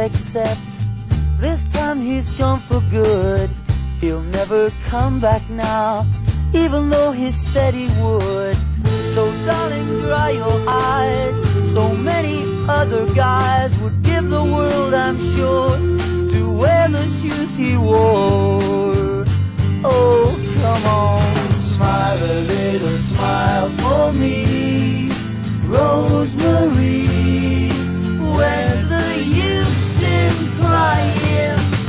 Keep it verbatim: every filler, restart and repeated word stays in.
except this time he's gone for good. He'll never come back now, even though he said he would. So darling, dry your eyes. So many other guys would give the world, I'm sure, to wear the shoes he wore.